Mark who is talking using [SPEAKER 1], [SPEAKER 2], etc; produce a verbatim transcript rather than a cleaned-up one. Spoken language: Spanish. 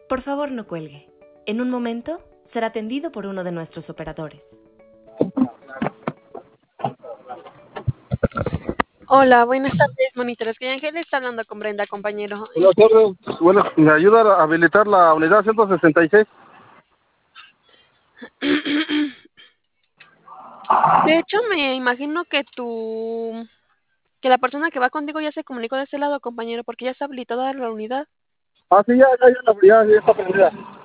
[SPEAKER 1] Por favor, no cuelgue. En un momento será atendido por uno de nuestros operadores.
[SPEAKER 2] Hola, buenas tardes, monitores. Que Ángel está hablando con Brenda, compañero.
[SPEAKER 3] Buenas tardes. Bueno, ¿me ayuda a habilitar la unidad ciento sesenta y seis?
[SPEAKER 2] De hecho, me imagino que tu... que la persona que va contigo ya se comunicó de ese lado, compañero, porque ya está habilitada la unidad.
[SPEAKER 3] Ah, sí, ya, ya, ya, la- ya, ya está prendida.